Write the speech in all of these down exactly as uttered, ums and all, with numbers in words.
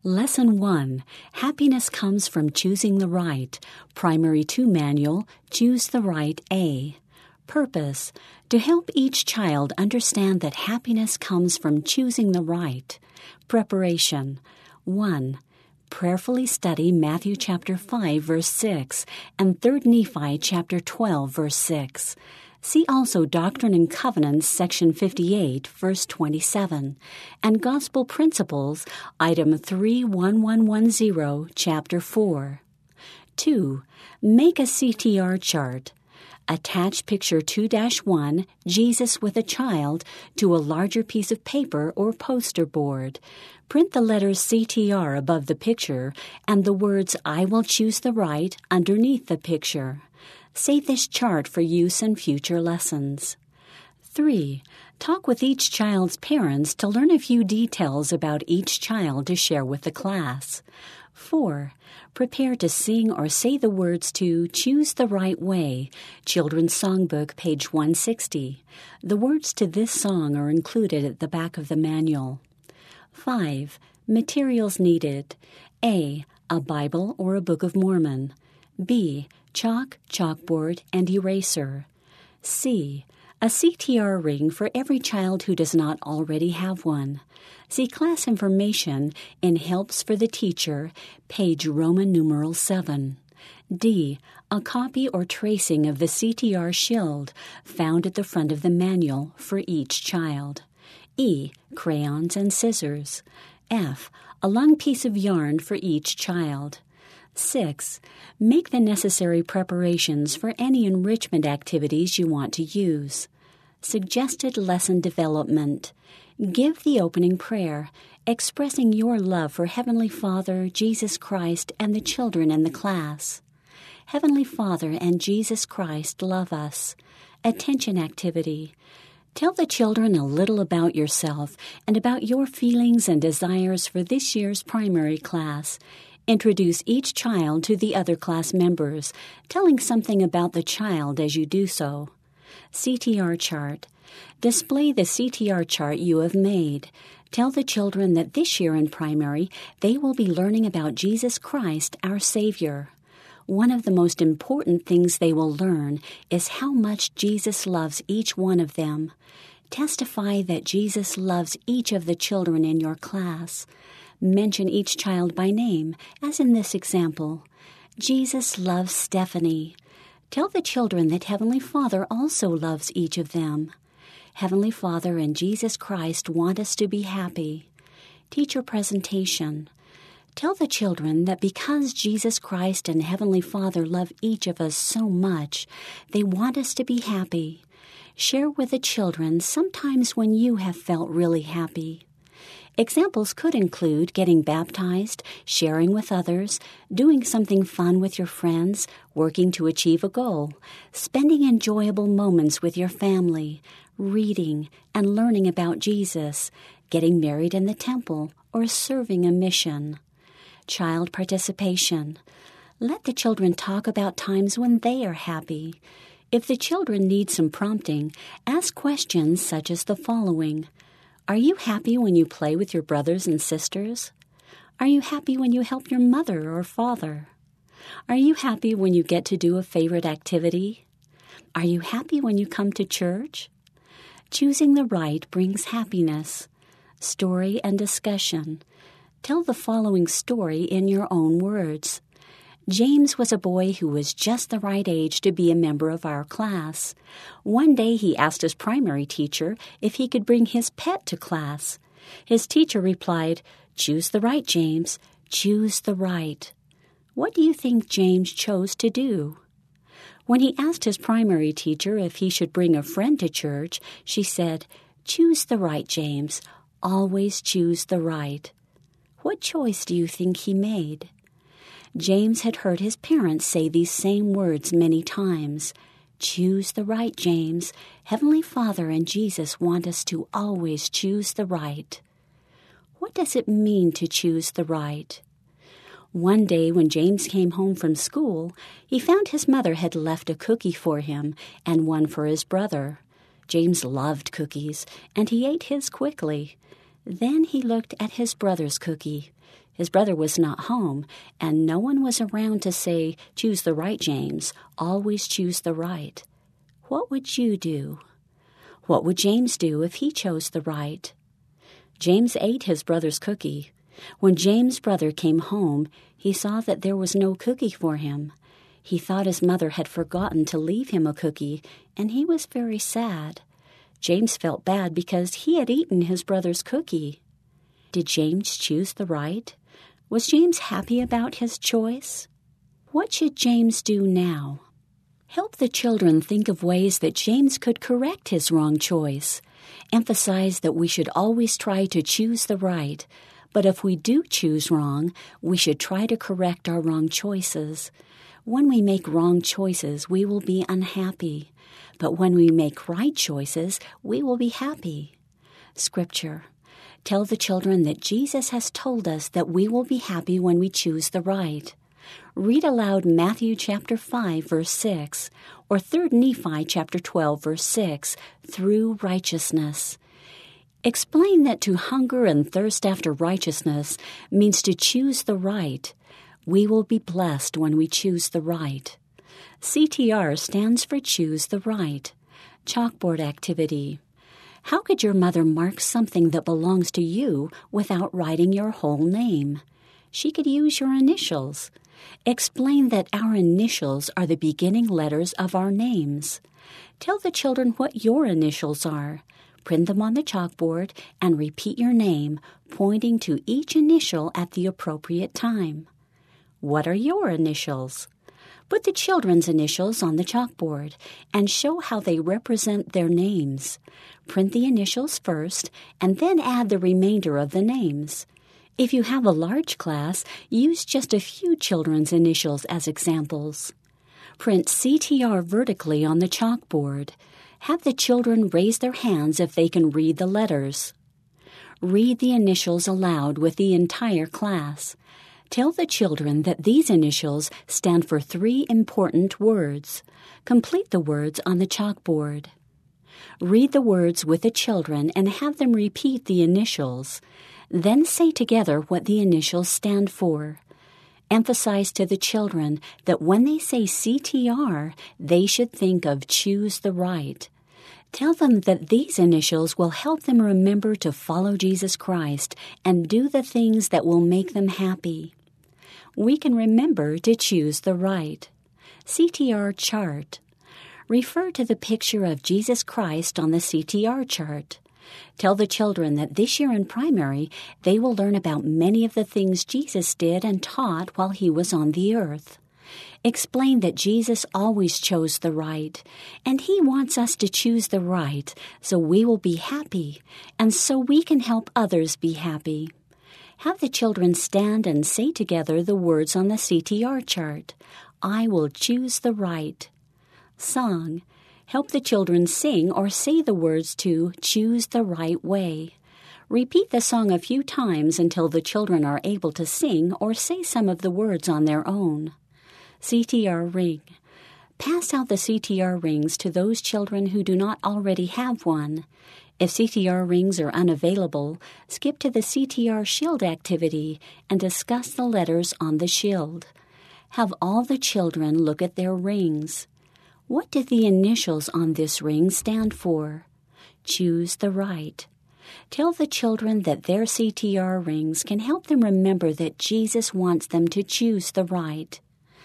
Lesson one. Happiness Comes from Choosing the Right. Primary two Manual, Choose the Right A. Purpose. To help each child understand that happiness comes from choosing the right. Preparation. one. Prayerfully study Matthew chapter five, verse six, and Third Nephi chapter twelve, verse six. See also Doctrine and Covenants, section fifty-eight, verse twenty-seven, and Gospel Principles, item three one one one zero, chapter four. two. Make a C T R chart. Attach picture two dash one, Jesus with a child, to a larger piece of paper or poster board. Print the letters C T R above the picture and the words "I will choose the right" underneath the picture. Save this chart for use in future lessons. three. Talk with each child's parents to learn a few details about each child to share with the class. four. Prepare to sing or say the words to Choose the Right Way, Children's Songbook, page one sixty. The words to this song are included at the back of the manual. five. Materials needed. A. A Bible or a Book of Mormon. B. Chalk, chalkboard, and eraser. C. A C T R ring for every child who does not already have one. See class information in Helps for the Teacher, page Roman numeral seven. D. A copy or tracing of the C T R shield found at the front of the manual for each child. E. Crayons and scissors. F. A long piece of yarn for each child. six. Make the necessary preparations for any enrichment activities you want to use. Suggested lesson development. Give the opening prayer, expressing your love for Heavenly Father, Jesus Christ, and the children in the class. Heavenly Father and Jesus Christ love us. Attention activity. Tell the children a little about yourself and about your feelings and desires for this year's primary class. Introduce each child to the other class members, telling something about the child as you do so. C T R chart. Display the C T R chart you have made. Tell the children that this year in primary, they will be learning about Jesus Christ, our Savior. One of the most important things they will learn is how much Jesus loves each one of them. Testify that Jesus loves each of the children in your class. Mention each child by name, as in this example. Jesus loves Stephanie. Tell the children that Heavenly Father also loves each of them. Heavenly Father and Jesus Christ want us to be happy. Teacher presentation. Tell the children that because Jesus Christ and Heavenly Father love each of us so much, they want us to be happy. Share with the children sometimes when you have felt really happy. Examples could include getting baptized, sharing with others, doing something fun with your friends, working to achieve a goal, spending enjoyable moments with your family, reading and learning about Jesus, getting married in the temple, or serving a mission. Child participation. Let the children talk about times when they are happy. If the children need some prompting, ask questions such as the following. Are you happy when you play with your brothers and sisters? Are you happy when you help your mother or father? Are you happy when you get to do a favorite activity? Are you happy when you come to church? Choosing the right brings happiness. Story and discussion. Tell the following story in your own words. James was a boy who was just the right age to be a member of our class. One day he asked his primary teacher if he could bring his pet to class. His teacher replied, "Choose the right, James. Choose the right." What do you think James chose to do? When he asked his primary teacher if he should bring a friend to church, she said, "Choose the right, James. Always choose the right." What choice do you think he made? James had heard his parents say these same words many times. Choose the right, James. Heavenly Father and Jesus want us to always choose the right. What does it mean to choose the right? One day when James came home from school, he found his mother had left a cookie for him and one for his brother. James loved cookies, and he ate his quickly. Then he looked at his brother's cookie. His brother was not home, and no one was around to say, "Choose the right, James. Always choose the right." What would you do? What would James do if he chose the right? James ate his brother's cookie. When James' brother came home, he saw that there was no cookie for him. He thought his mother had forgotten to leave him a cookie, and he was very sad. James felt bad because he had eaten his brother's cookie. Did James choose the right? Was James happy about his choice? What should James do now? Help the children think of ways that James could correct his wrong choice. Emphasize that we should always try to choose the right, but if we do choose wrong, we should try to correct our wrong choices. When we make wrong choices, we will be unhappy, but when we make right choices, we will be happy. Scripture. Tell the children that Jesus has told us that we will be happy when we choose the right. Read aloud Matthew chapter five, verse six, or Third Nephi chapter twelve, verse six, through righteousness. Explain that to hunger and thirst after righteousness means to choose the right. We will be blessed when we choose the right. C T R stands for Choose the Right. Chalkboard activity. How could your mother mark something that belongs to you without writing your whole name? She could use your initials. Explain that our initials are the beginning letters of our names. Tell the children what your initials are. Print them on the chalkboard and repeat your name, pointing to each initial at the appropriate time. What are your initials? Put the children's initials on the chalkboard and show how they represent their names. Print the initials first and then add the remainder of the names. If you have a large class, use just a few children's initials as examples. Print C T R vertically on the chalkboard. Have the children raise their hands if they can read the letters. Read the initials aloud with the entire class. Tell the children that these initials stand for three important words. Complete the words on the chalkboard. Read the words with the children and have them repeat the initials. Then say together what the initials stand for. Emphasize to the children that when they say C T R, they should think of Choose the Right. Tell them that these initials will help them remember to follow Jesus Christ and do the things that will make them happy. We can remember to choose the right. C T R chart. Refer to the picture of Jesus Christ on the C T R chart. Tell the children that this year in primary, they will learn about many of the things Jesus did and taught while he was on the earth. Explain that Jesus always chose the right, and he wants us to choose the right so we will be happy, and so we can help others be happy. Have the children stand and say together the words on the C T R chart. I will choose the right. Song. Help the children sing or say the words to Choose the Right Way. Repeat the song a few times until the children are able to sing or say some of the words on their own. C T R ring. Pass out the C T R rings to those children who do not already have one. If C T R rings are unavailable, skip to the C T R shield activity and discuss the letters on the shield. Have all the children look at their rings. What do the initials on this ring stand for? Choose the right. Tell the children that their C T R rings can help them remember that Jesus wants them to choose the right.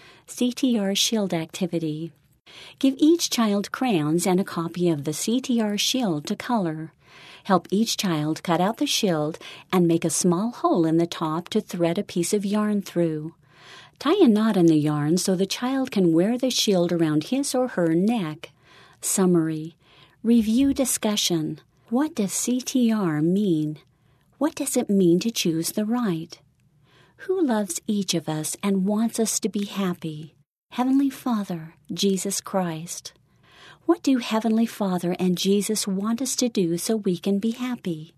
C T R shield activity. Give each child crayons and a copy of the C T R shield to color. Help each child cut out the shield and make a small hole in the top to thread a piece of yarn through. Tie a knot in the yarn so the child can wear the shield around his or her neck. Summary. Review discussion. What does C T R mean? What does it mean to choose the right? Who loves each of us and wants us to be happy? Heavenly Father, Jesus Christ. What do Heavenly Father and Jesus want us to do so we can be happy?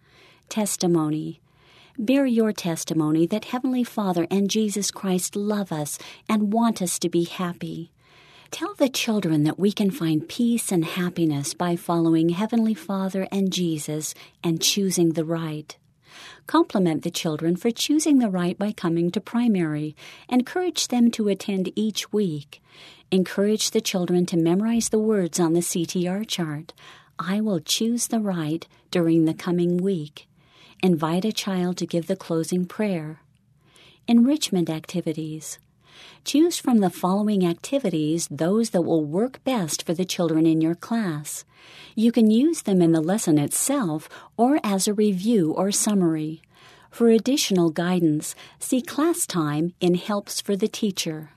Testimony. Bear your testimony that Heavenly Father and Jesus Christ love us and want us to be happy. Tell the children that we can find peace and happiness by following Heavenly Father and Jesus and choosing the right. Compliment the children for choosing the right by coming to primary. Encourage them to attend each week. Encourage the children to memorize the words on the C T R chart. I will choose the right during the coming week. Invite a child to give the closing prayer. Enrichment activities. Choose from the following activities those that will work best for the children in your class. You can use them in the lesson itself or as a review or summary. For additional guidance, see Class Time in Helps for the Teacher.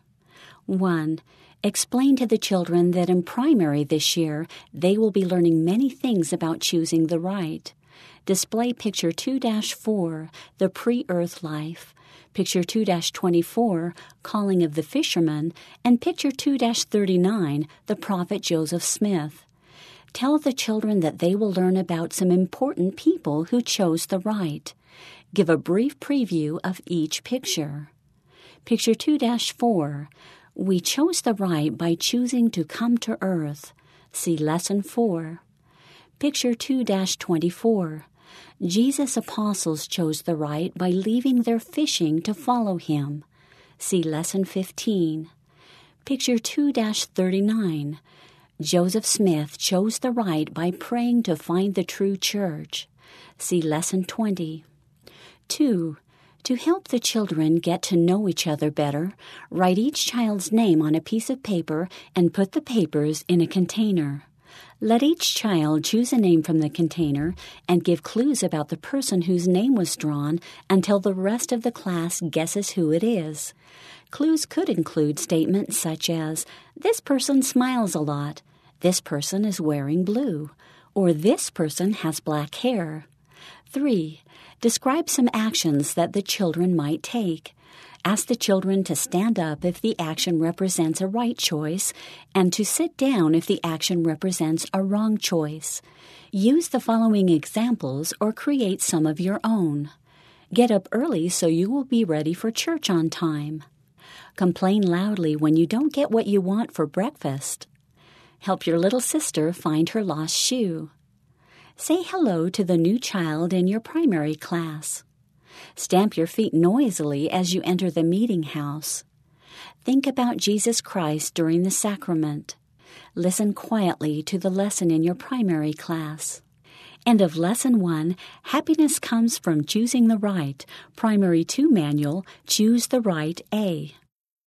one. Explain to the children that in primary this year, they will be learning many things about choosing the right. Display Picture two dash four, the pre-Earth life, Picture two dash twenty-four, Calling of the Fisherman, and Picture two dash thirty-nine, the Prophet Joseph Smith. Tell the children that they will learn about some important people who chose the right. Give a brief preview of each picture. Picture two dash four, We chose the right by choosing to come to Earth. See Lesson four. Picture two dash twenty-four. Jesus' apostles chose the right by leaving their fishing to follow him. See Lesson fifteen. Picture two dash thirty-nine. Joseph Smith chose the right by praying to find the true church. See Lesson twenty. two. To help the children get to know each other better, write each child's name on a piece of paper and put the papers in a container. Let each child choose a name from the container and give clues about the person whose name was drawn until the rest of the class guesses who it is. Clues could include statements such as, "This person smiles a lot," "This person is wearing blue," or "This person has black hair." three. Describe some actions that the children might take. Ask the children to stand up if the action represents a right choice and to sit down if the action represents a wrong choice. Use the following examples or create some of your own. Get up early so you will be ready for church on time. Complain loudly when you don't get what you want for breakfast. Help your little sister find her lost shoe. Say hello to the new child in your primary class. Stamp your feet noisily as you enter the meeting house. Think about Jesus Christ during the sacrament. Listen quietly to the lesson in your primary class. End of Lesson one, Happiness Comes from Choosing the Right, Primary two Manual, Choose the Right A.